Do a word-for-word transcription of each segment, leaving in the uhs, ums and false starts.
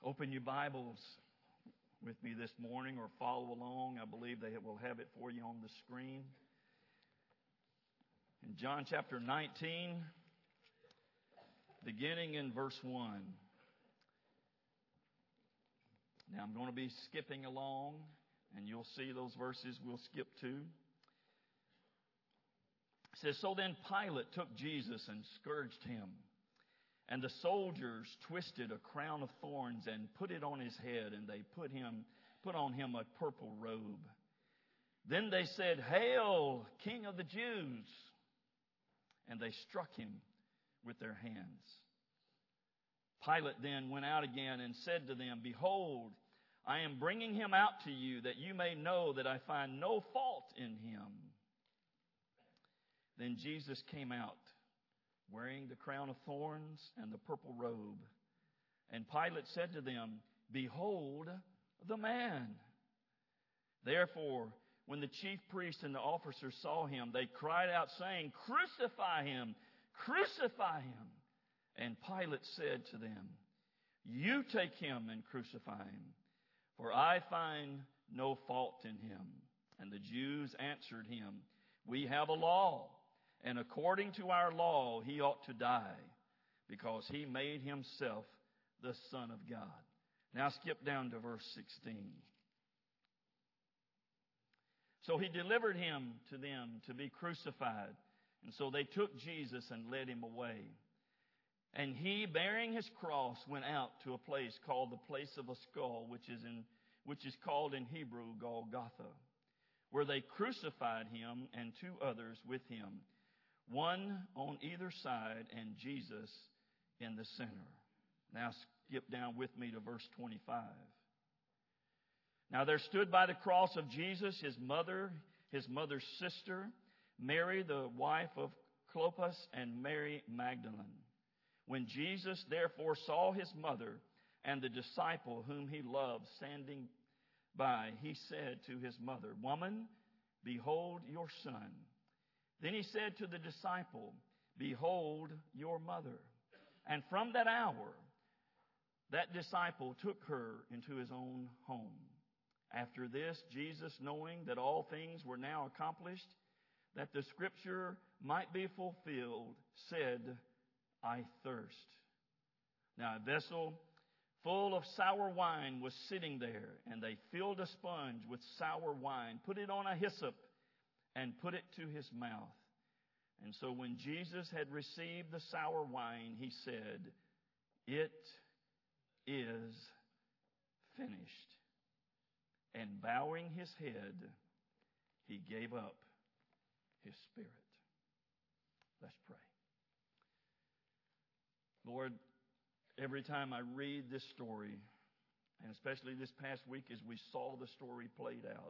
Open your Bibles with me this morning or follow along. I believe they will have it for you on the screen. In John chapter nineteen, beginning in verse one. Now I'm going to be skipping along, and you'll see those verses we'll skip to. It says, "So then Pilate took Jesus and scourged him. And the soldiers twisted a crown of thorns and put it on his head, and they put him put on him a purple robe. Then they said, 'Hail, King of the Jews!' And they struck him with their hands. Pilate then went out again and said to them, 'Behold, I am bringing him out to you, that you may know that I find no fault in him.' Then Jesus came out, wearing the crown of thorns and the purple robe. And Pilate said to them, 'Behold the man.' Therefore, when the chief priests and the officers saw him, they cried out, saying, 'Crucify him! Crucify him!' And Pilate said to them, 'You take him and crucify him, for I find no fault in him.' And the Jews answered him, 'We have a law, and according to our law, he ought to die, because he made himself the Son of God.'" Now skip down to verse sixteen. "So he delivered him to them to be crucified. And so they took Jesus and led him away. And he, bearing his cross, went out to a place called the Place of a Skull, which is in which is called in Hebrew Golgotha, where they crucified him and two others with him, one on either side, and Jesus in the center." Now skip down with me to verse twenty-five. "Now there stood by the cross of Jesus his mother, his mother's sister, Mary the wife of Clopas, and Mary Magdalene. When Jesus therefore saw his mother and the disciple whom he loved standing by, he said to his mother, 'Woman, behold your son.' Then he said to the disciple, 'Behold your mother.' And from that hour, that disciple took her into his own home. After this, Jesus, knowing that all things were now accomplished, that the scripture might be fulfilled, said, 'I thirst.' Now a vessel full of sour wine was sitting there, and they filled a sponge with sour wine, put it on a hyssop, and put it to his mouth. And so when Jesus had received the sour wine, he said, 'It is finished.' And bowing his head, he gave up his spirit." Let's pray. Lord, every time I read this story, and especially this past week as we saw the story played out,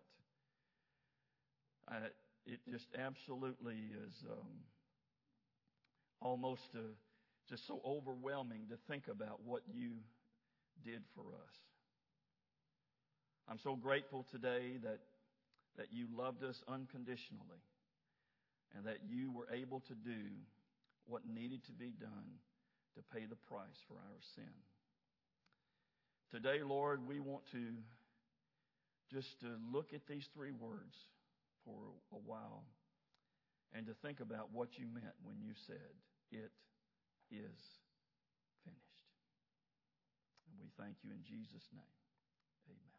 I, it just absolutely is um, almost uh, just so overwhelming to think about what you did for us. I'm so grateful today that, that you loved us unconditionally, and that you were able to do what needed to be done to pay the price for our sin. Today, Lord, we want to just to look at these three words for a while and to think about what you meant when you said, "It is finished." And we thank you in Jesus' name. Amen.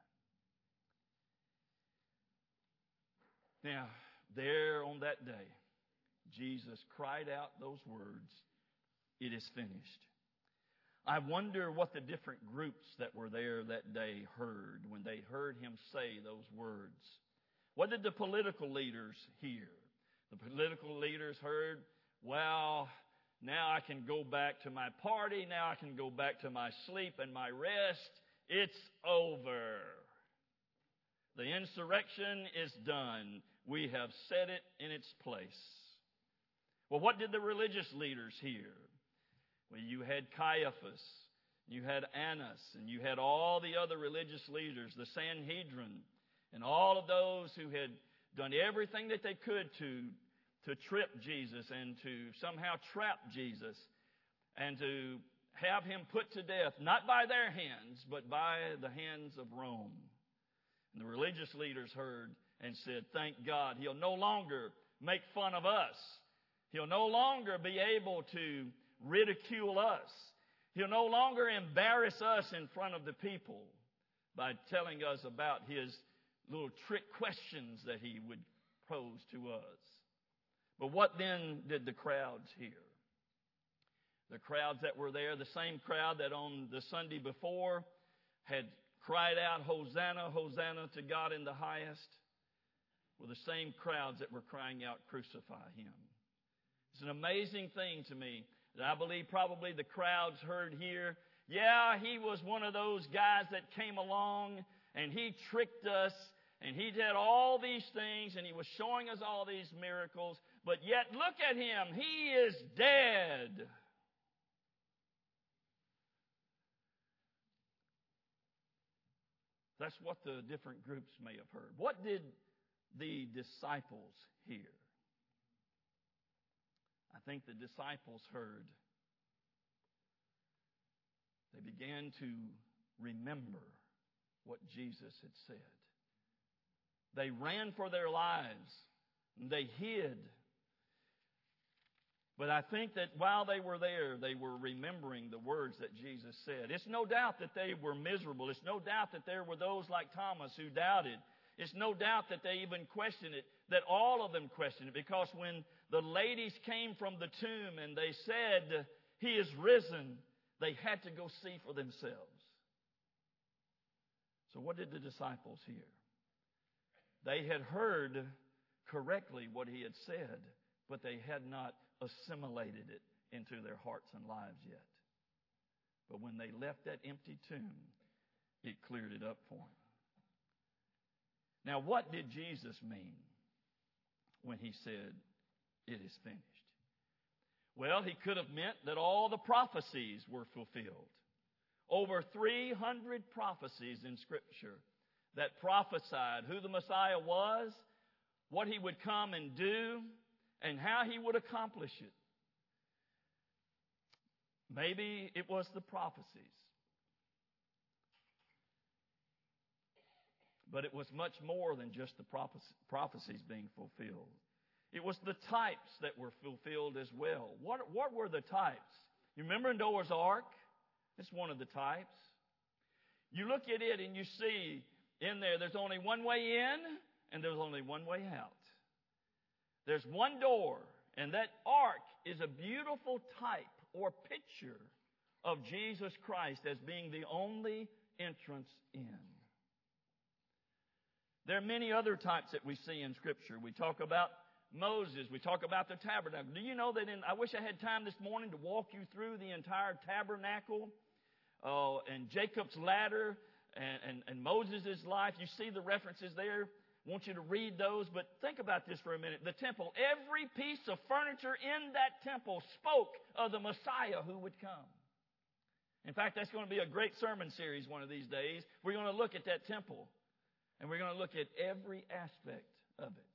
Now, there on that day, Jesus cried out those words, "It is finished." I wonder what the different groups that were there that day heard when they heard him say those words. What did the political leaders hear? The political leaders heard, "Well, now I can go back to my party. Now I can go back to my sleep and my rest. It's over. The insurrection is done. We have set it in its place." Well, what did the religious leaders hear? Well, you had Caiaphas, you had Annas, and you had all the other religious leaders, the Sanhedrin, and all of those who had done everything that they could to, to trip Jesus and to somehow trap Jesus and to have him put to death, not by their hands, but by the hands of Rome. And the religious leaders heard and said, thank God, he'll no longer make fun of us. He'll no longer be able to ridicule us. He'll no longer embarrass us in front of the people by telling us about his little trick questions that he would pose to us. But what then did the crowds hear? The crowds that were there, the same crowd that on the Sunday before had cried out, Hosanna, Hosanna to God in the highest, were the same crowds that were crying out, crucify him. It's an amazing thing to me that I believe probably the crowds heard here. Yeah, he was one of those guys that came along and he tricked us and he did all these things and he was showing us all these miracles. But yet look at him. He is dead. That's what the different groups may have heard. What did the disciples hear? I think the disciples heard. They began to remember what Jesus had said. They ran for their lives. And they hid. But I think that while they were there, they were remembering the words that Jesus said. It's no doubt that they were miserable. It's no doubt that there were those like Thomas who doubted. It's no doubt that they even questioned it, that all of them questioned it. Because when the ladies came from the tomb and they said, he is risen, they had to go see for themselves. So what did the disciples hear? They had heard correctly what he had said, but they had not assimilated it into their hearts and lives yet. But when they left that empty tomb, it cleared it up for them. Now, what did Jesus mean when he said, it is finished? Well, he could have meant that all the prophecies were fulfilled. Over three hundred prophecies in Scripture that prophesied who the Messiah was, what he would come and do, and how he would accomplish it. Maybe it was the prophecies. But it was much more than just the prophecies being fulfilled. It was the types that were fulfilled as well. What, what were the types? You remember Noah's Ark? It's one of the types. You look at it and you see in there, there's only one way in and there's only one way out. There's one door, and that ark is a beautiful type or picture of Jesus Christ as being the only entrance in. There are many other types that we see in Scripture. We talk about Moses. We talk about the tabernacle. Do you know that in, I wish I had time this morning to walk you through the entire tabernacle uh, and Jacob's ladder and, and, and Moses' life. You see the references there. I want you to read those, but think about this for a minute. The temple, every piece of furniture in that temple spoke of the Messiah who would come. In fact, that's going to be a great sermon series one of these days. We're going to look at that temple, and we're going to look at every aspect of it.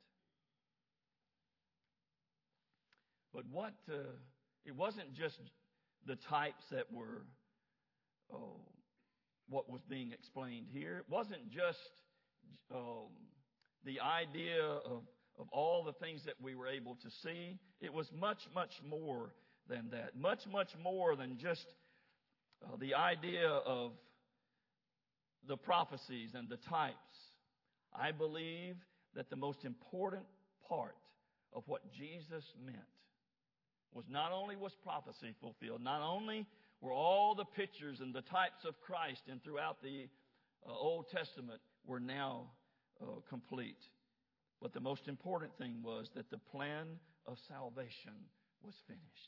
But what, uh, it wasn't just the types that were, oh, what was being explained here. It wasn't just um, the idea of, of all the things that we were able to see. It was much, much more than that. Much, much more than just uh, the idea of the prophecies and the types. I believe that the most important part of what Jesus meant was not only was prophecy fulfilled, not only were all the pictures and the types of Christ and throughout the uh, Old Testament were now Uh, complete. But the most important thing was that the plan of salvation was finished.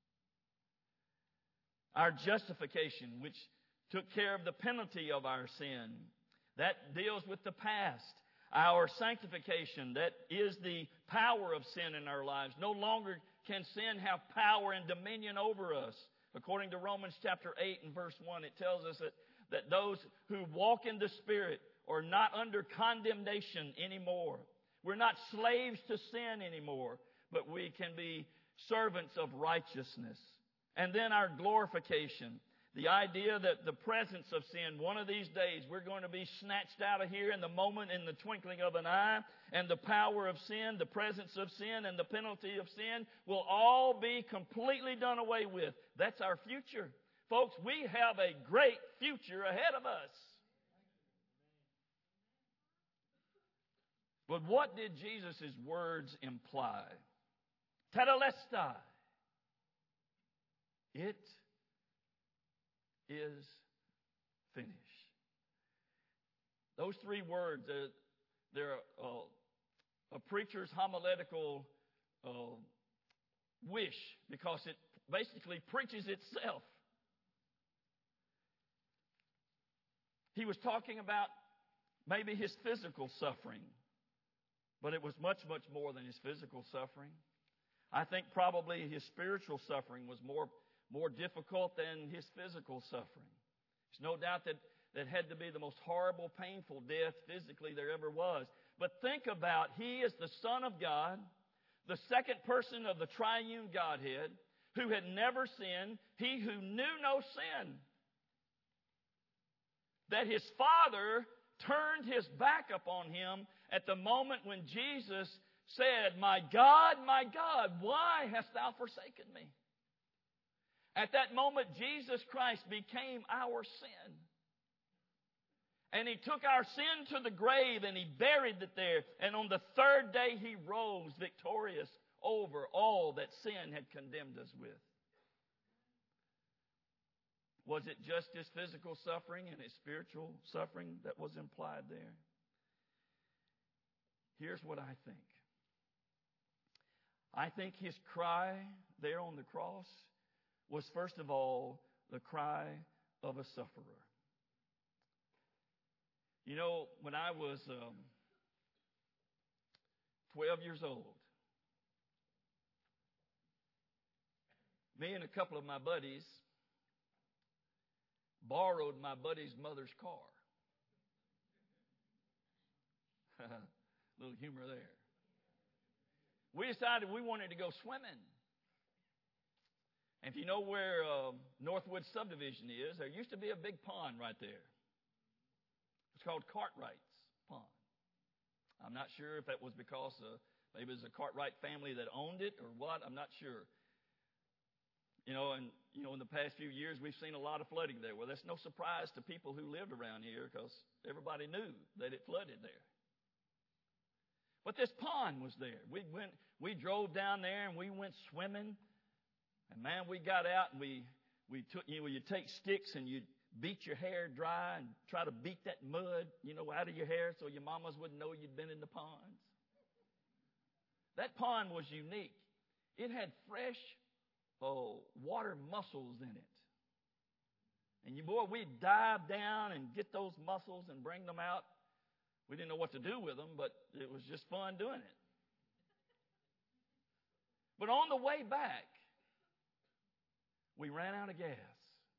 Our justification, which took care of the penalty of our sin, that deals with the past. Our sanctification, that is the power of sin in our lives. No longer can sin have power and dominion over us. According to Romans chapter eight and verse one, it tells us that, that those who walk in the Spirit are not under condemnation anymore. We're not slaves to sin anymore, but we can be servants of righteousness. And then our glorification. The idea that the presence of sin, one of these days, we're going to be snatched out of here in the moment, in the twinkling of an eye, and the power of sin, the presence of sin, and the penalty of sin will all be completely done away with. That's our future. Folks, we have a great future ahead of us. But what did Jesus' words imply? Tetelestai. It is finished. Those three words, uh, they're uh, a preacher's homiletical uh, wish because it basically preaches itself. He was talking about maybe his physical suffering, but it was much, much more than his physical suffering. I think probably his spiritual suffering was more more difficult than his physical suffering. There's no doubt that that had to be the most horrible, painful death physically there ever was. But think about, he is the Son of God, the second person of the triune Godhead, who had never sinned, he who knew no sin. That his Father turned his back upon him at the moment when Jesus said, "My God, my God, why hast thou forsaken me?" At that moment, Jesus Christ became our sin. And he took our sin to the grave and he buried it there. And on the third day, he rose victorious over all that sin had condemned us with. Was it just his physical suffering and his spiritual suffering that was implied there? Here's what I think. I think his cry there on the cross was, first of all, the cry of a sufferer. You know, when I was um, twelve years old, me and a couple of my buddies borrowed my buddy's mother's car. Little humor there. We decided we wanted to go swimming. And if you know where uh, Northwood Subdivision is, there used to be a big pond right there. It's called Cartwright's Pond. I'm not sure if that was because uh, maybe it was a Cartwright family that owned it or what. I'm not sure. You know, and you know, in the past few years, we've seen a lot of flooding there. Well, that's no surprise to people who lived around here because everybody knew that it flooded there. But this pond was there. We went, we drove down there and we went swimming. And man, we got out and we we took you know you take sticks and you beat your hair dry and try to beat that mud you know out of your hair so your mamas wouldn't know you'd been in the ponds. That pond was unique. It had fresh oh, water mussels in it. And you boy, we'd dive down and get those mussels and bring them out. We didn't know what to do with them, but it was just fun doing it. But on the way back, we ran out of gas.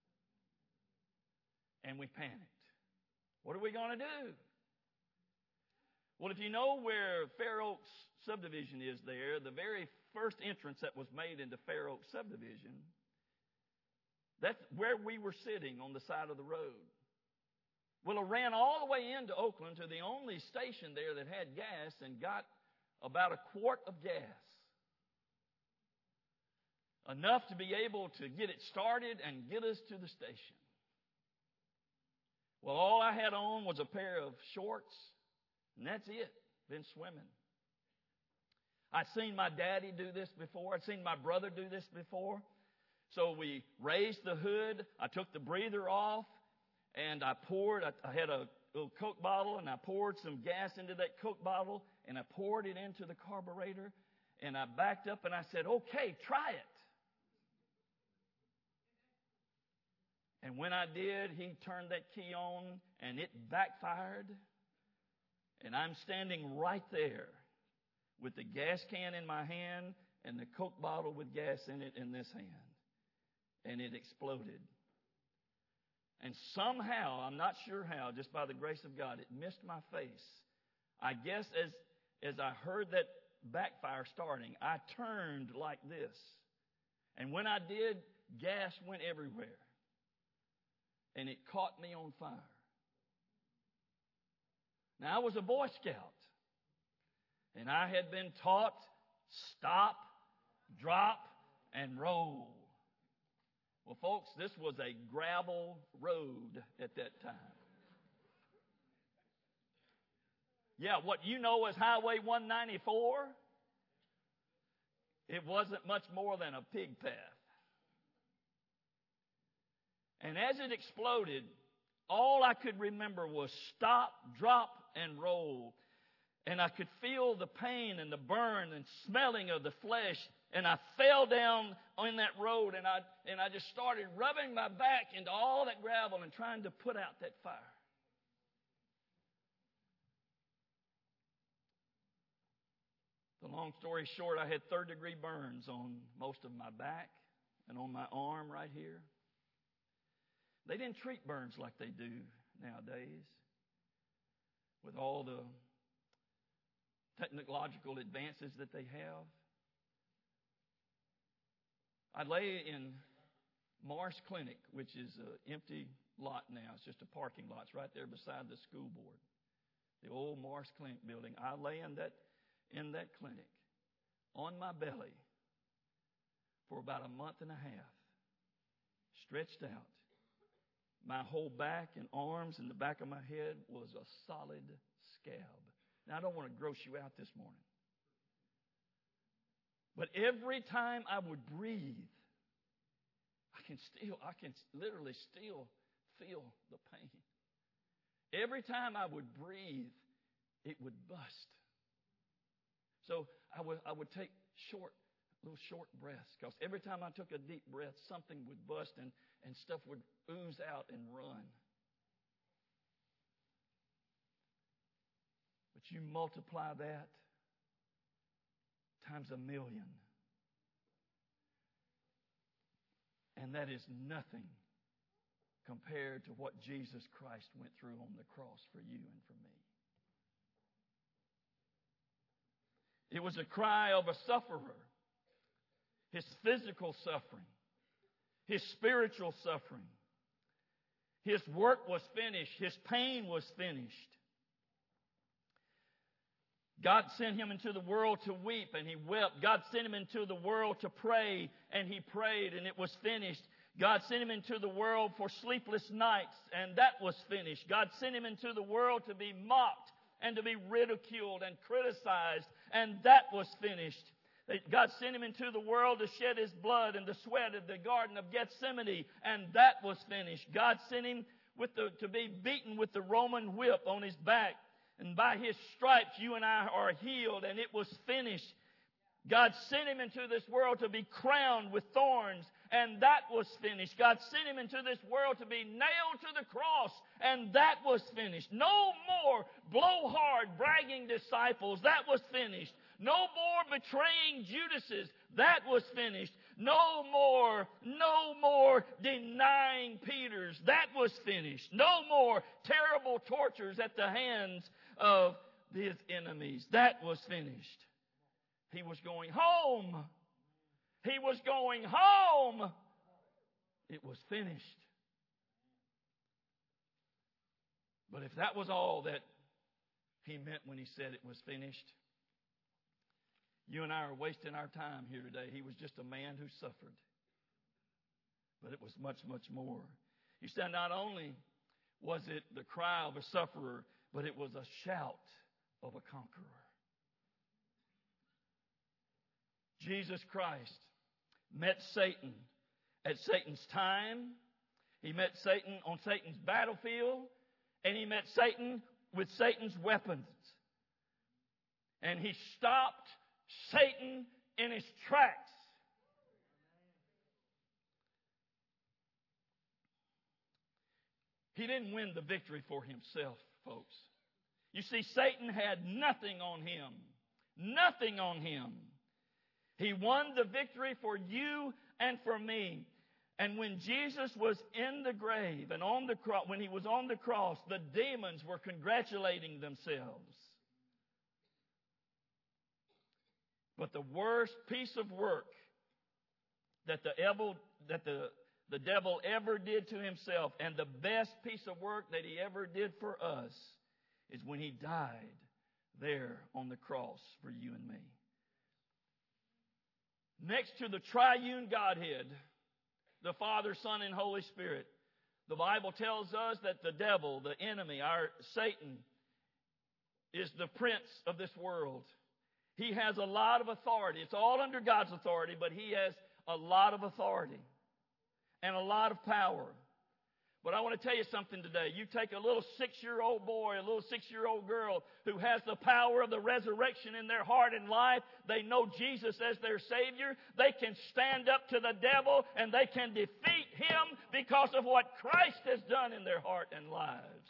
And we panicked. What are we going to do? Well, if you know where Fair Oaks Subdivision is there, the very first entrance that was made into Fair Oaks Subdivision, that's where we were sitting on the side of the road. Well, I ran all the way into Oakland to the only station there that had gas and got about a quart of gas. Enough to be able to get it started and get us to the station. Well, all I had on was a pair of shorts, and that's it. Been swimming. I'd seen my daddy do this before. I'd seen my brother do this before. So we raised the hood. I took the breather off, and I poured. I, I had a little Coke bottle, and I poured some gas into that Coke bottle, and I poured it into the carburetor, and I backed up, and I said, "Okay, try it." And when I did, he turned that key on, and it backfired. And I'm standing right there with the gas can in my hand and the Coke bottle with gas in it in this hand. And it exploded. And somehow, I'm not sure how, just by the grace of God, it missed my face. I guess as, as I heard that backfire starting, I turned like this. And when I did, gas went everywhere. and it caught me on fire. Now, I was a Boy Scout, and I had been taught stop, drop, and roll. Well, folks, this was a gravel road at that time. Yeah, what you know as Highway one ninety-four, it wasn't much more than a pig path. And as it exploded, all I could remember was stop, drop, and roll. And I could feel the pain and the burn and smelling of the flesh. And I fell down on that road, and I, and I just started rubbing my back into all that gravel and trying to put out that fire. The long story short, I had third-degree burns on most of my back and on my arm right here. They didn't treat burns like they do nowadays with all the technological advances that they have. I lay in Marsh Clinic, which is an empty lot now. It's just a parking lot. It's right there beside the school board, the old Marsh Clinic building. I lay in that in that clinic on my belly for about a month and a half, stretched out. My whole back and arms and the back of my head was a solid scab. Now, I don't want to gross you out this morning, but every time I would breathe, I can still, I can literally still feel the pain. Every time I would breathe, it would bust. So I would, I would take short, little short breaths, because every time I took a deep breath, something would bust and, and stuff would ooze out and run. But you multiply that times a million, and that is nothing compared to what Jesus Christ went through on the cross for you and for me. It was a cry of a sufferer. His physical suffering, his spiritual suffering. His work was finished. His pain was finished. God sent him into the world to weep, and he wept. God sent him into the world to pray, and he prayed, and it was finished. God sent him into the world for sleepless nights, and that was finished. God sent him into the world to be mocked and to be ridiculed and criticized, and that was finished. God sent him into the world to shed his blood and the sweat of the Garden of Gethsemane, and that was finished. God sent him with the, to be beaten with the Roman whip on his back, and by his stripes you and I are healed, and it was finished. God sent him into this world to be crowned with thorns, and that was finished. God sent him into this world to be nailed to the cross, and that was finished. No more blowhard, bragging disciples. That was finished. No more betraying Judases. That was finished. No more, no more denying Peters. That was finished. No more terrible tortures at the hands of his enemies. That was finished. He was going home. He was going home. It was finished. But if that was all that he meant when he said it was finished, you and I are wasting our time here today. He was just a man who suffered. But it was much, much more. He said not only was it the cry of a sufferer, but it was a shout of a conqueror. Jesus Christ met Satan at Satan's time. He met Satan on Satan's battlefield. And he met Satan with Satan's weapons. And he stopped Satan in his tracks. He didn't win the victory for himself, folks. You see, Satan had nothing on him. Nothing on him. He won the victory for you and for me. And when Jesus was in the grave and on the cross, when he was on the cross, the demons were congratulating themselves. But the worst piece of work that the evil, that the the devil ever did to himself, and the best piece of work that he ever did for us, is when he died there on the cross for you and me. Next to the triune Godhead, the Father, Son, and Holy Spirit, the Bible tells us that the devil, the enemy, our Satan, is the prince of this world. He has a lot of authority. It's all under God's authority, but he has a lot of authority and a lot of power. But I want to tell you something today. You take a little six-year-old boy, a little six-year-old girl who has the power of the resurrection in their heart and life. They know Jesus as their Savior. They can stand up to the devil and they can defeat him because of what Christ has done in their heart and lives.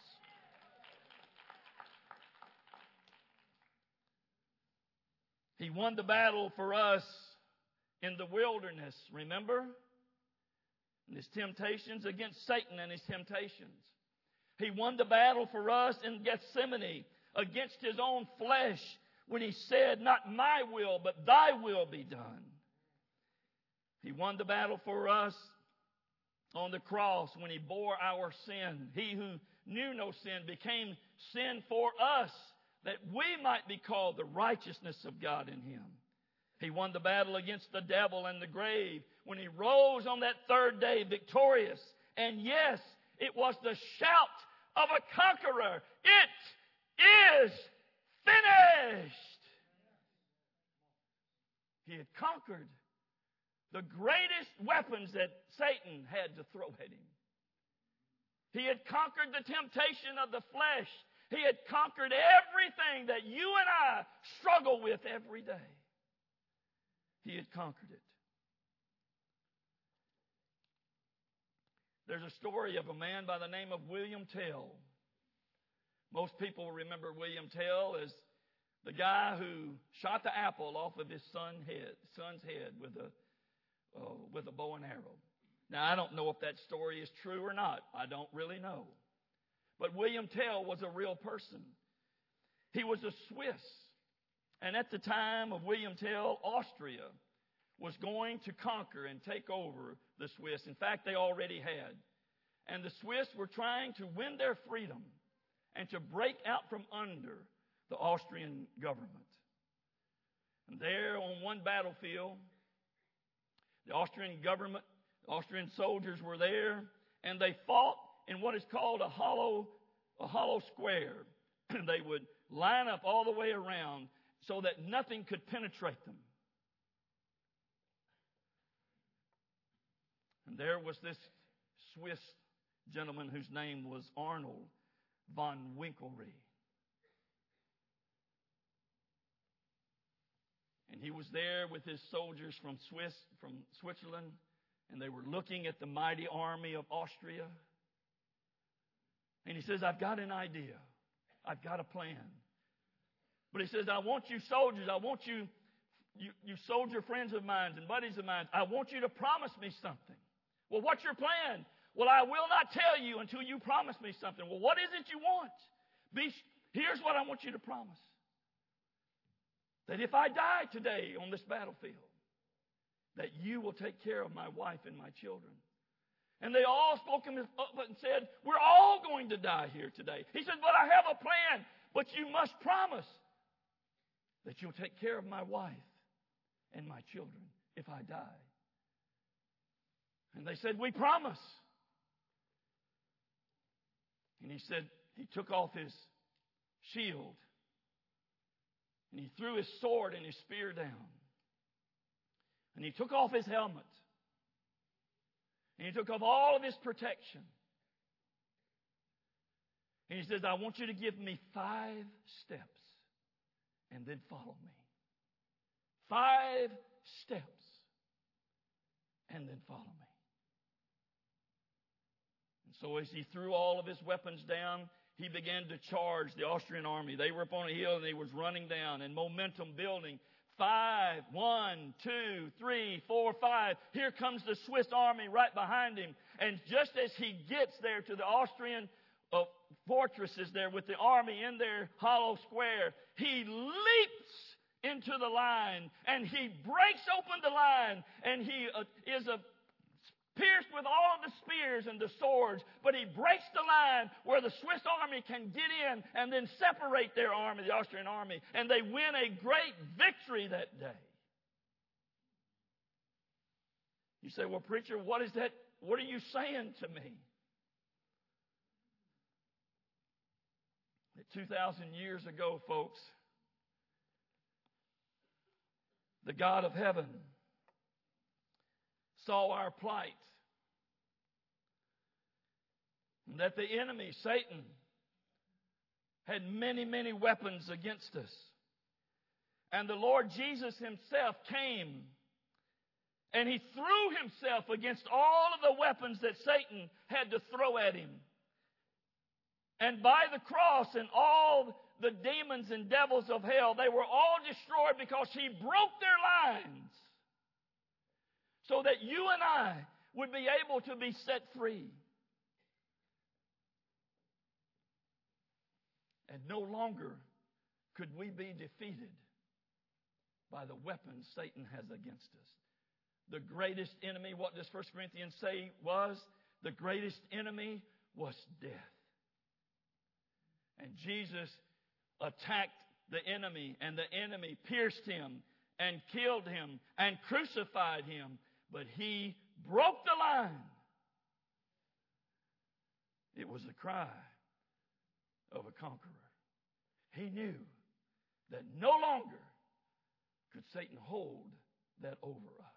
He won the battle for us in the wilderness, remember? And his temptations against Satan and his temptations. He won the battle for us in Gethsemane against his own flesh when he said, "Not my will, but thy will be done." He won the battle for us on the cross when he bore our sin. He who knew no sin became sin for us, that we might be called the righteousness of God in him. He won the battle against the devil and the grave when he rose on that third day victorious. And yes, it was the shout of a conqueror. It is finished. He had conquered the greatest weapons that Satan had to throw at him. He had conquered the temptation of the flesh. He had conquered everything that you and I struggle with every day. He had conquered it. There's a story of a man by the name of William Tell. Most people remember William Tell as the guy who shot the apple off of his son head, son's head with a uh, with a bow and arrow. Now, I don't know if that story is true or not. I don't really know. But William Tell was a real person. He was a Swiss. And at the time of William Tell, Austria was going to conquer and take over the Swiss. In fact, they already had. And the Swiss were trying to win their freedom and to break out from under the Austrian government. And there on one battlefield, the Austrian government, the Austrian soldiers were there, and they fought in what is called a hollow, a hollow square. They would line up all the way around so that nothing could penetrate them. And there was this Swiss gentleman whose name was Arnold von Winkelried. And he was there with his soldiers from Swiss, from Switzerland, and they were looking at the mighty army of Austria. And he says, "I've got an idea. I've got a plan." But he says, "I want you soldiers, I want you, you, you soldier friends of mine and buddies of mine, I want you to promise me something." "Well, what's your plan?" "Well, I will not tell you until you promise me something." "Well, what is it you want?" Be, here's what I want you to promise. That if I die today on this battlefield, that you will take care of my wife and my children. And they all spoke him up and said, "We're all going to die here today." He said, "But I have a plan, but you must promise that you'll take care of my wife and my children if I die." And they said, "We promise." And he said, he took off his shield and he threw his sword and his spear down. And he took off his helmet. And he took off all of his protection. And he says, "I want you to give me five steps and then follow me." Five steps and then follow me. And so as he threw all of his weapons down, he began to charge the Austrian army. They were up on a hill and they was running down and momentum building. Five, one, two, three, four, five. Here comes the Swiss army right behind him. And just as he gets there to the Austrian uh, fortresses there with the army in their hollow square, he leaps into the line and he breaks open the line and he uh, is a pierced with all of the spears and the swords, but he breaks the line where the Swiss army can get in and then separate their army, the Austrian army, and they win a great victory that day. You say, well, preacher, what is that? What are you saying to me? That two thousand years ago, folks, the God of heaven saw our plight. And that the enemy, Satan, had many, many weapons against us. And the Lord Jesus himself came and he threw himself against all of the weapons that Satan had to throw at him. And by the cross and all the demons and devils of hell, they were all destroyed because he broke their lines so that you and I would be able to be set free. And no longer could we be defeated by the weapons Satan has against us. The greatest enemy, what does First Corinthians say was? The greatest enemy was death. And Jesus attacked the enemy, and the enemy pierced him and killed him and crucified him. But he broke the line. It was the cry of a conqueror. He knew that no longer could Satan hold that over us.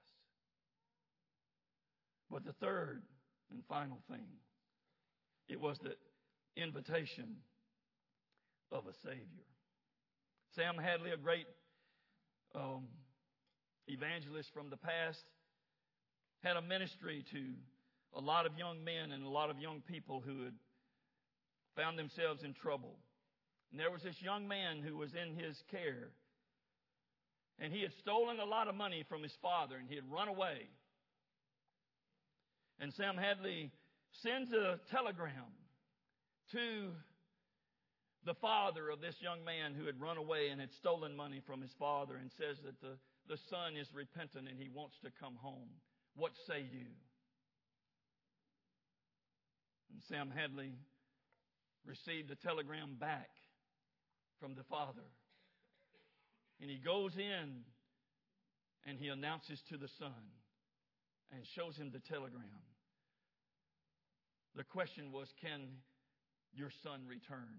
But the third and final thing, it was the invitation of a Savior. Sam Hadley, a great um, evangelist from the past, had a ministry to a lot of young men and a lot of young people who had found themselves in trouble. And there was this young man who was in his care. And he had stolen a lot of money from his father, and he had run away. And Sam Hadley sends a telegram to the father of this young man who had run away and had stolen money from his father, and says that the, the son is repentant and he wants to come home. What say you? And Sam Hadley received a telegram back from the father. And he goes in and he announces to the son and shows him the telegram. The question was, can your son return?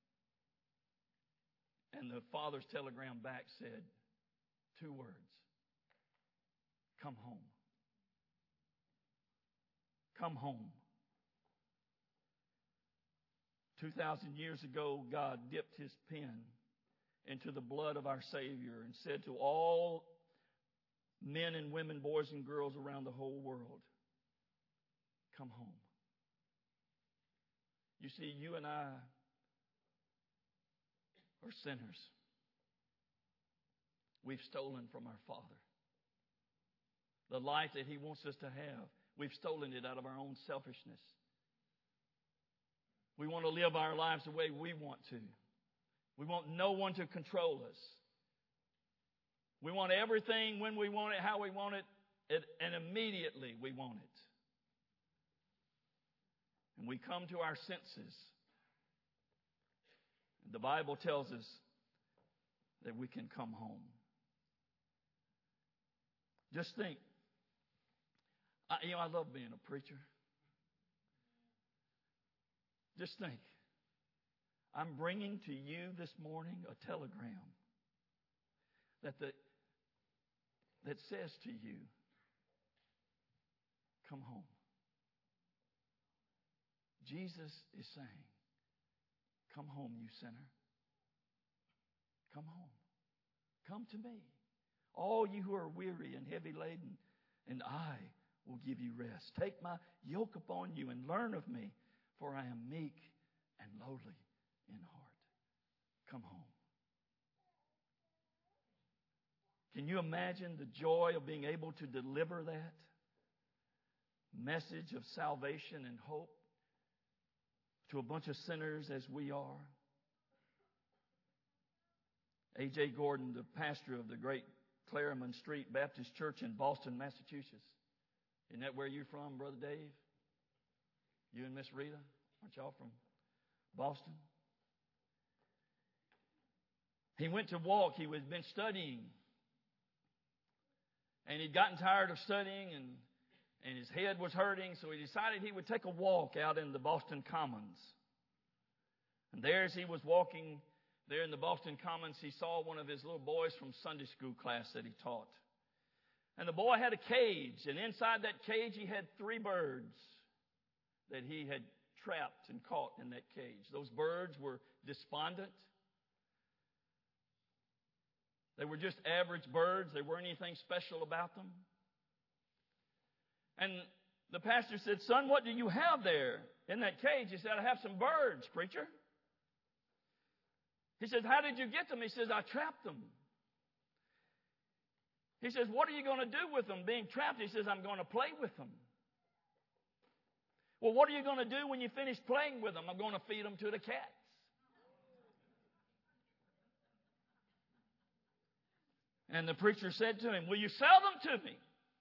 And the father's telegram back said two words: come home. Come home. Two thousand years ago, God dipped his pen into the blood of our Savior and said to all men and women, boys and girls around the whole world, come home. You see, you and I are sinners. We've stolen from our Father. The life that he wants us to have, we've stolen it out of our own selfishness. We want to live our lives the way we want to. We want no one to control us. We want everything when we want it, how we want it, and immediately we want it. And we come to our senses. The Bible tells us that we can come home. Just think. I, you know, I love being a preacher. Just think. I'm bringing to you this morning a telegram that the that says to you, come home. Jesus is saying, come home, you sinner. Come home. Come to me. All you who are weary and heavy laden, and I will give you rest. Take my yoke upon you and learn of me, for I am meek and lowly in heart. Come home. Can you imagine the joy of being able to deliver that message of salvation and hope to a bunch of sinners as we are? A J Gordon, the pastor of the great Claremont Street Baptist Church in Boston, Massachusetts, Isn't that where you're from, Brother Dave? You and Miss Rita? Aren't y'all from Boston? He went to walk. He had been studying. And he'd gotten tired of studying, and, and his head was hurting, so he decided he would take a walk out in the Boston Commons. And there as he was walking there in the Boston Commons, he saw one of his little boys from Sunday school class that he taught. And the boy had a cage, and inside that cage he had three birds that he had trapped and caught in that cage. Those birds were despondent. They were just average birds. There weren't anything special about them. And the pastor said, "Son, what do you have there in that cage?" He said, "I have some birds, preacher." He says, "How did you get them?" He says, "I trapped them." He says, "What are you going to do with them being trapped?" He says, "I'm going to play with them." "Well, what are you going to do when you finish playing with them?" "I'm going to feed them to the cats." And the preacher said to him, "Will you sell them to me?"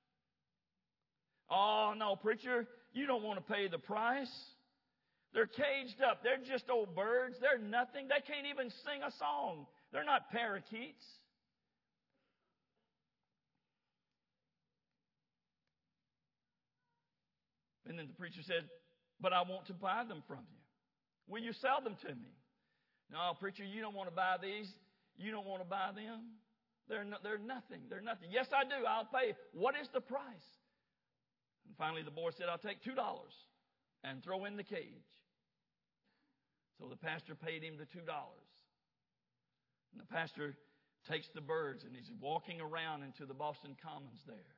"Oh, no, preacher, you don't want to pay the price. They're caged up. They're just old birds. They're nothing. They can't even sing a song. They're not parakeets." And then the preacher said, "But I want to buy them from you. Will you sell them to me?" "No, preacher, you don't want to buy these. You don't want to buy them. They're, no, they're nothing. They're nothing." "Yes, I do. I'll pay. What is the price?" And finally the boy said, "I'll take two dollars and throw in the cage." So the pastor paid him the two dollars. And the pastor takes the birds and he's walking around into the Boston Commons there.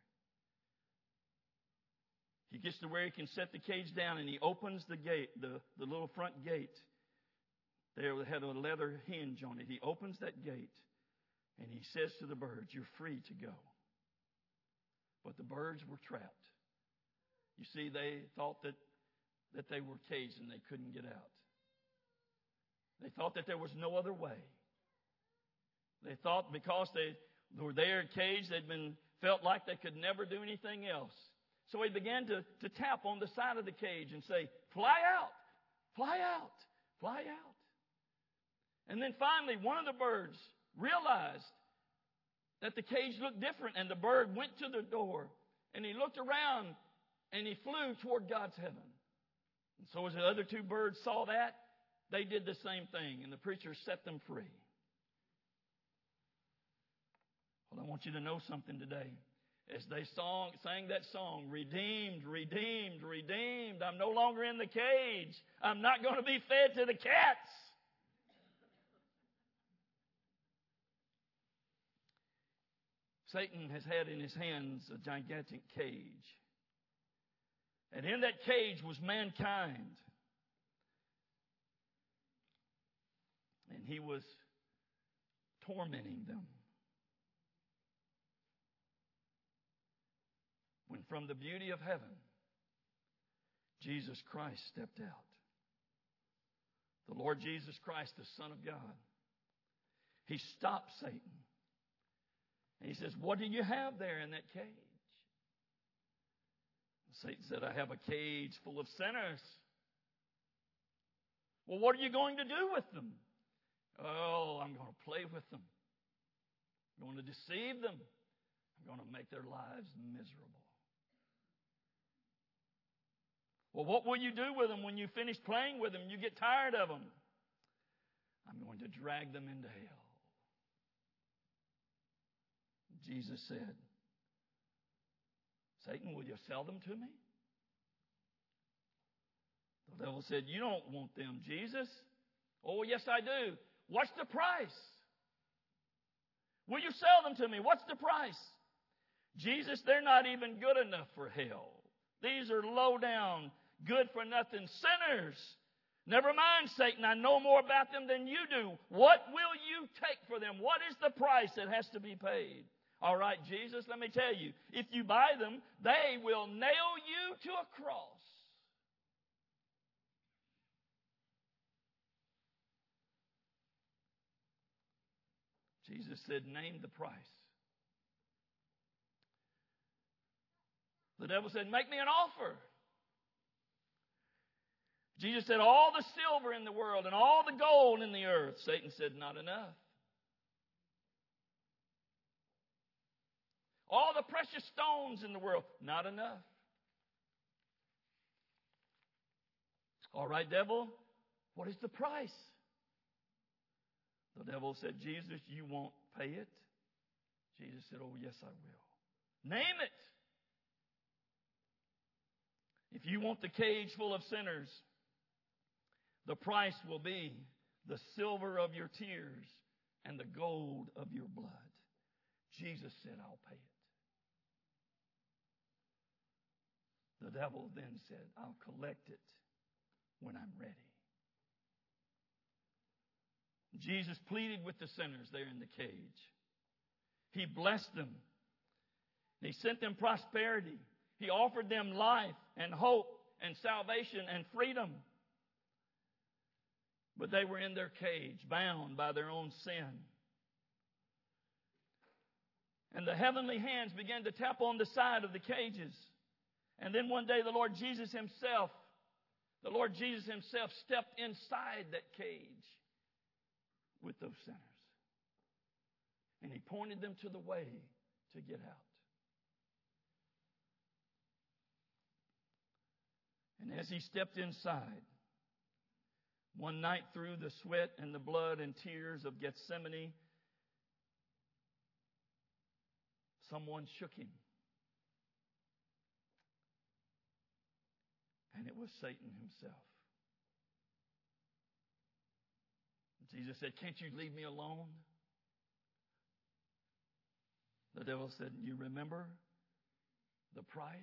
He gets to where he can set the cage down, and he opens the gate, the, the little front gate. There it had a leather hinge on it. He opens that gate, and he says to the birds, "You're free to go." But the birds were trapped. You see, they thought that, that they were caged and they couldn't get out. They thought that there was no other way. They thought because they were there caged, they'd been felt like they could never do anything else. So he began to, to tap on the side of the cage and say, "Fly out, fly out, fly out." And then finally, one of the birds realized that the cage looked different, and the bird went to the door, and he looked around, and he flew toward God's heaven. And so as the other two birds saw that, they did the same thing, and the preacher set them free. Well, I want you to know something today. As they song, sang that song, "Redeemed, redeemed, redeemed. I'm no longer in the cage. I'm not going to be fed to the cats." Satan has had in his hands a gigantic cage. And in that cage was mankind. And he was tormenting them. When from the beauty of heaven, Jesus Christ stepped out. The Lord Jesus Christ, the Son of God. He stopped Satan. And he says, "What do you have there in that cage?" Satan said, "I have a cage full of sinners." "Well, what are you going to do with them?" "Oh, I'm going to play with them. I'm going to deceive them. I'm going to make their lives miserable." "Well, what will you do with them when you finish playing with them? You get tired of them." "I'm going to drag them into hell." Jesus said, "Satan, will you sell them to me?" The devil said, "You don't want them, Jesus." "Oh, yes, I do." "What's the price?" "Will you sell them to me? What's the price?" "Jesus, they're not even good enough for hell. These are low down, good for nothing sinners." "Never mind, Satan. I know more about them than you do. What will you take for them? What is the price that has to be paid?" "All right, Jesus, let me tell you. If you buy them, they will nail you to a cross." Jesus said, "Name the price." The devil said, make me an offer. Jesus said, all the silver in the world and all the gold in the earth. Satan said, not enough. All the precious stones in the world, not enough. All right, devil, what is the price? The devil said, Jesus, you won't pay it. Jesus said, oh, yes, I will. Name it. If you want the cage full of sinners, the price will be the silver of your tears and the gold of your blood. Jesus said, I'll pay it. The devil then said, I'll collect it when I'm ready. Jesus pleaded with the sinners there in the cage. He blessed them. He sent them prosperity. He offered them life and hope and salvation and freedom. But they were in their cage, bound by their own sin. And the heavenly hands began to tap on the side of the cages. And then one day the Lord Jesus himself, the Lord Jesus himself stepped inside that cage with those sinners. And he pointed them to the way to get out. And as he stepped inside, one night through the sweat and the blood and tears of Gethsemane, someone shook him. And it was Satan himself. Jesus said, can't you leave me alone? The devil said, you remember the price?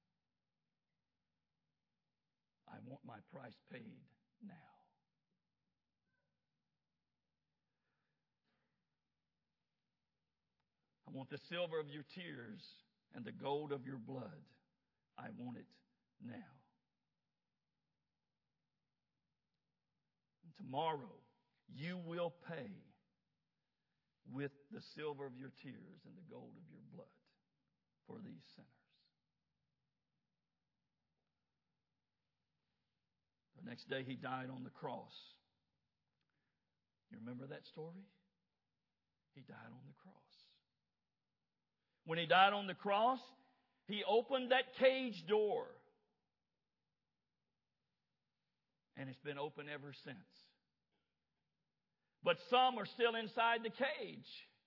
I want my price paid now. I want the silver of your tears and the gold of your blood. I want it now. And tomorrow, you will pay with the silver of your tears and the gold of your blood for these sinners. The next day he died on the cross. You remember that story? He died on the cross. When he died on the cross, he opened that cage door. And it's been open ever since. But some are still inside the cage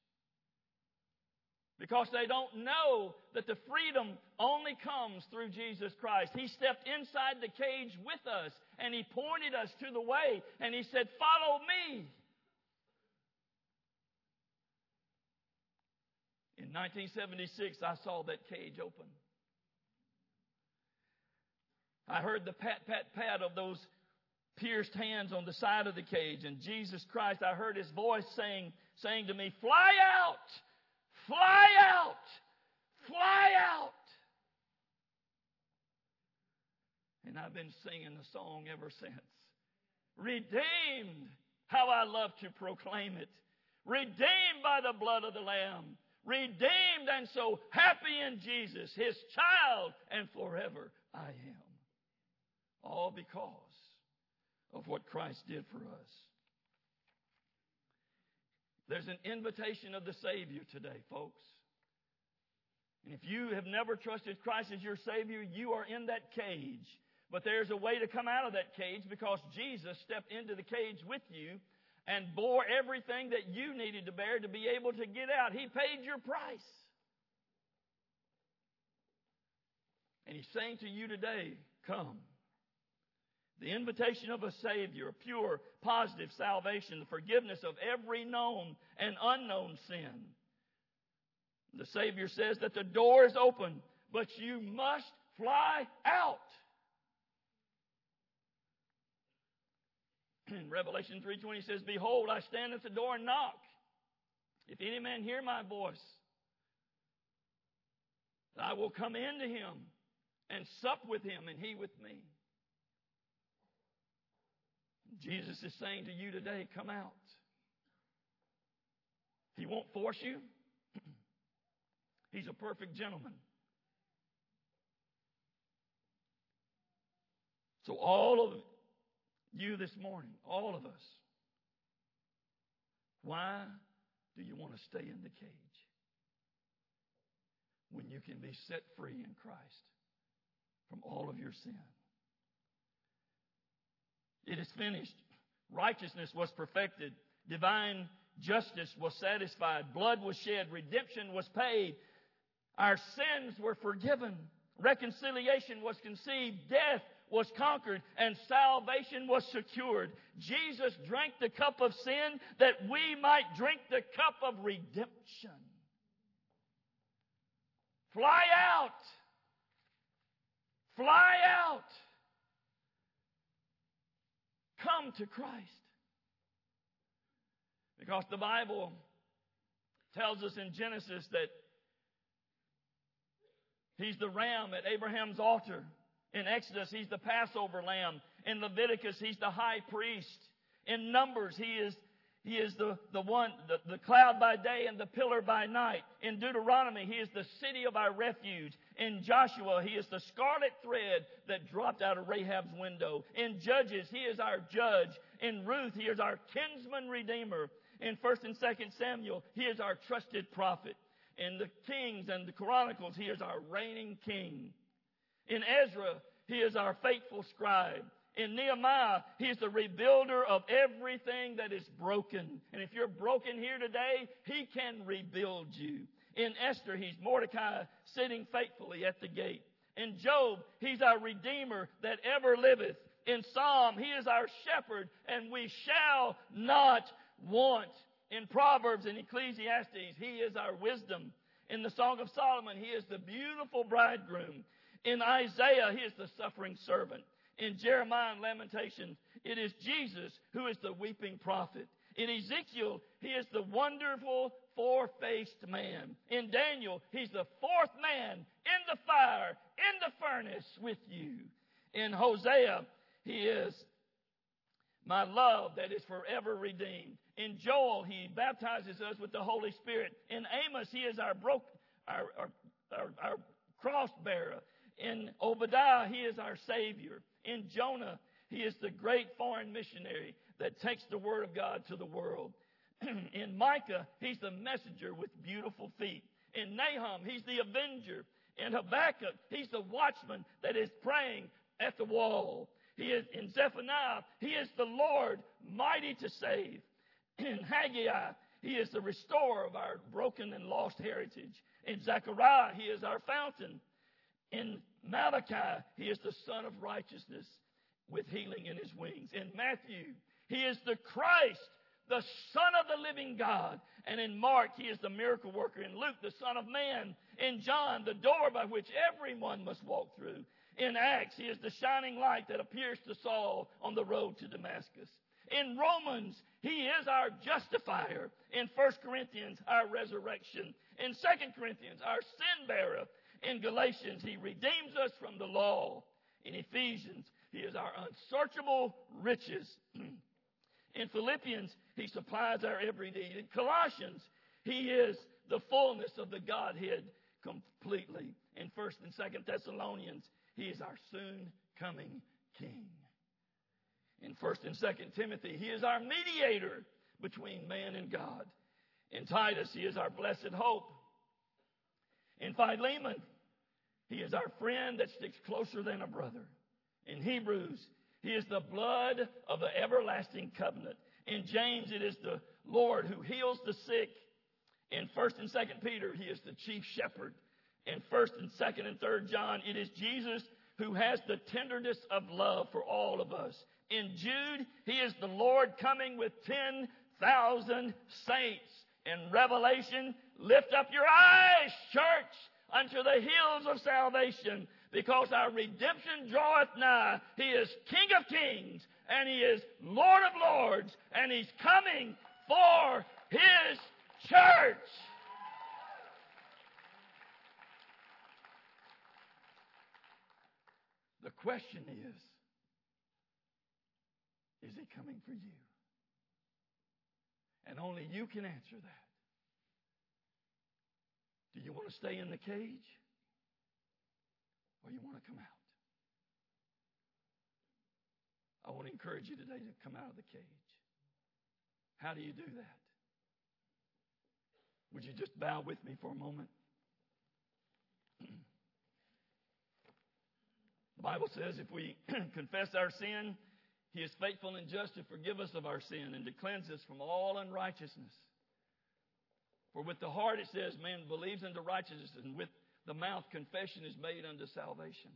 because they don't know that the freedom only comes through Jesus Christ. He stepped inside the cage with us and he pointed us to the way and he said, follow me. In nineteen seventy-six, I saw that cage open. I heard the pat, pat, pat of those pierced hands on the side of the cage. And Jesus Christ, I heard his voice saying, saying to me, fly out, fly out, fly out. And I've been singing the song ever since. Redeemed, how I love to proclaim it. Redeemed by the blood of the Lamb. Redeemed and so happy in Jesus, his child, and forever I am. All because of what Christ did for us. There's an invitation of the Savior today, folks. And if you have never trusted Christ as your Savior, you are in that cage. But there's a way to come out of that cage because Jesus stepped into the cage with you and bore everything that you needed to bear to be able to get out. He paid your price. And he's saying to you today, come. The invitation of a Savior, a pure, positive salvation, the forgiveness of every known and unknown sin. The Savior says that the door is open, but you must fly out. In Revelation three twenty says, behold, I stand at the door and knock. If any man hear my voice, I will come into him and sup with him and he with me. Jesus is saying to you today, come out. He won't force you. He's a perfect gentleman. So all of you this morning, all of us, why do you want to stay in the cage when you can be set free in Christ from all of your sin? It is finished. Righteousness was perfected. Divine justice was satisfied. Blood was shed. Redemption was paid. Our sins were forgiven. Reconciliation was conceived. Death was conquered. And salvation was secured. Jesus drank the cup of sin that we might drink the cup of redemption. Fly out. Fly out. Come to Christ. Because the Bible tells us in Genesis that He's the ram at Abraham's altar. In Exodus, He's the Passover lamb. In Leviticus, He's the high priest. In Numbers, He is He is the, the one, the, the cloud by day and the pillar by night. In Deuteronomy, He is the city of our refuge. In Joshua, He is the scarlet thread that dropped out of Rahab's window. In Judges, He is our judge. In Ruth, He is our kinsman redeemer. In First and Second Samuel, He is our trusted prophet. In the Kings and the Chronicles, He is our reigning king. In Ezra, He is our faithful scribe. In Nehemiah, He's the rebuilder of everything that is broken. And if you're broken here today, He can rebuild you. In Esther, He's Mordecai sitting faithfully at the gate. In Job, He's our Redeemer that ever liveth. In Psalm, He is our shepherd, and we shall not want. In Proverbs and Ecclesiastes, He is our wisdom. In the Song of Solomon, He is the beautiful bridegroom. In Isaiah, He is the suffering servant. In Jeremiah and Lamentations, it is Jesus who is the weeping prophet. In Ezekiel, He is the wonderful four-faced man. In Daniel, He's the fourth man in the fire, in the furnace with you. In Hosea, He is my love that is forever redeemed. In Joel, He baptizes us with the Holy Spirit. In Amos, He is our broke, our, our, our, our cross bearer. In Obadiah, He is our Savior. In Jonah, He is the great foreign missionary that takes the Word of God to the world. In Micah, He's the messenger with beautiful feet. In Nahum, He's the avenger. In Habakkuk, He's the watchman that is praying at the wall. He is in Zephaniah, He is the Lord mighty to save. In Haggai, He is the restorer of our broken and lost heritage. In Zechariah, He is our fountain. In Malachi, He is the Son of righteousness with healing in His wings. In Matthew, He is the Christ, the Son of the living God. And in Mark, He is the miracle worker. In Luke, the Son of Man. In John, the door by which everyone must walk through. In Acts, He is the shining light that appears to Saul on the road to Damascus. In Romans, He is our justifier. In First Corinthians, our resurrection. In Second Corinthians, our sin bearer. In Galatians, He redeems us from the law. In Ephesians, He is our unsearchable riches. In Philippians, He supplies our every need. In Colossians, He is the fullness of the Godhead completely. In First and Second Thessalonians, He is our soon coming King. In First and Second Timothy, He is our mediator between man and God. In Titus, He is our blessed hope. In Philemon, He is our friend that sticks closer than a brother. In Hebrews, He is the blood of the everlasting covenant. In James, it is the Lord who heals the sick. In First and Second Peter, He is the chief shepherd. In First and Second and Third John, it is Jesus who has the tenderness of love for all of us. In Jude, He is the Lord coming with ten thousand saints. In Revelation, lift up your eyes, church, unto the hills of salvation, because our redemption draweth nigh. He is King of kings, and He is Lord of lords, and He's coming for His church. The question is, is He coming for you? And only you can answer that. Do you want to stay in the cage? Or you want to come out? I want to encourage you today to come out of the cage. How do you do that? Would you just bow with me for a moment? The Bible says if we confess our sin, He is faithful and just to forgive us of our sin and to cleanse us from all unrighteousness. For with the heart, it says, man believes unto righteousness, and with the mouth confession is made unto salvation.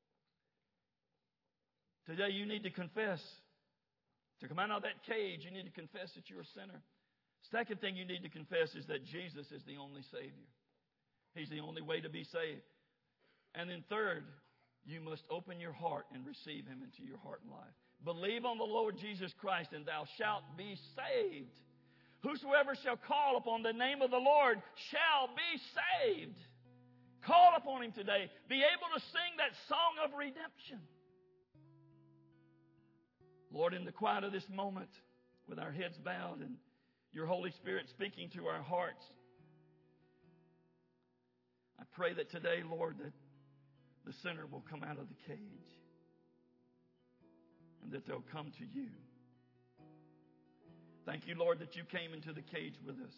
Today you need to confess. To come out of that cage, you need to confess that you're a sinner. Second thing you need to confess is that Jesus is the only Savior. He's the only way to be saved. And then third, you must open your heart and receive Him into your heart and life. Believe on the Lord Jesus Christ, and thou shalt be saved. Whosoever shall call upon the name of the Lord shall be saved. Call upon Him today. Be able to sing that song of redemption. Lord, in the quiet of this moment, with our heads bowed and your Holy Spirit speaking to our hearts, I pray that today, Lord, that the sinner will come out of the cage and that they'll come to you. Thank you, Lord, that you came into the cage with us.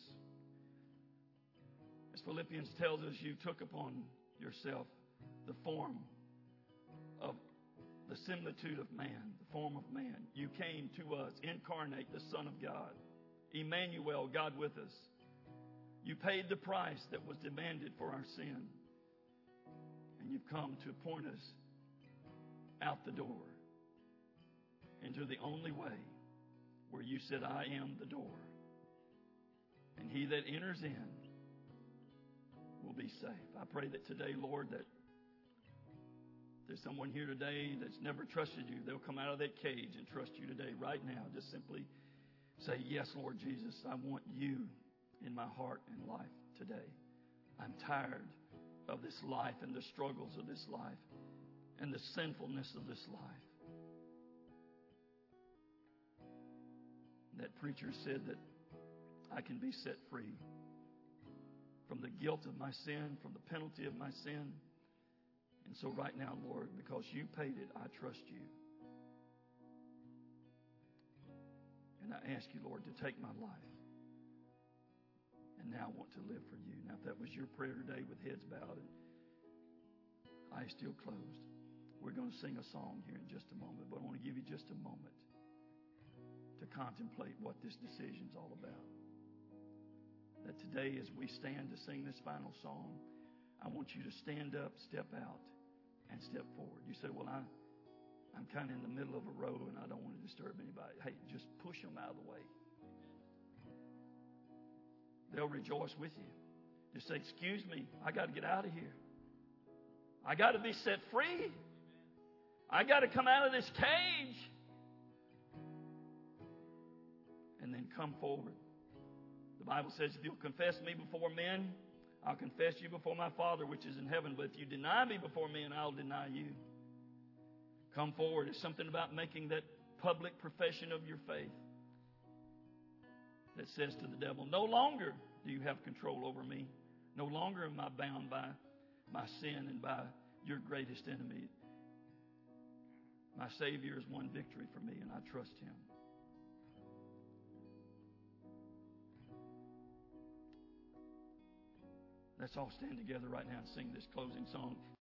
As Philippians tells us, you took upon yourself the form of the similitude of man, the form of man. You came to us, incarnate, the Son of God, Emmanuel, God with us. You paid the price that was demanded for our sin. And you've come to point us out the door into the only way, where you said, I am the door. And he that enters in will be safe. I pray that today, Lord, that there's someone here today that's never trusted you. They'll come out of that cage and trust you today, right now. Just simply say, yes, Lord Jesus, I want you in my heart and life today. I'm tired of this life and the struggles of this life and the sinfulness of this life. That preacher said that I can be set free from the guilt of my sin, from the penalty of my sin. And so right now, Lord, because you paid it, I trust you. And I ask you, Lord, to take my life. And now I want to live for you. Now, if that was your prayer today with heads bowed and eyes still closed, we're going to sing a song here in just a moment. But I want to give you just a moment to contemplate what this decision is all about. That today, as we stand to sing this final song, I want you to stand up, step out, and step forward. You say, well, I, I'm kind of in the middle of a row and I don't want to disturb anybody. Hey, just push them out of the way. They'll rejoice with you. Just say, excuse me, I got to get out of here. I got to be set free. I got to come out of this cage. And then come forward. The Bible says, if you'll confess me before men, I'll confess you before my Father which is in heaven. But if you deny me before men, I'll deny you. Come forward. It's something about making that public profession of your faith that says to the devil, no longer do you have control over me. No longer am I bound by my sin and by your greatest enemy. My Savior has won victory for me, and I trust Him. Let's all stand together right now and sing this closing song.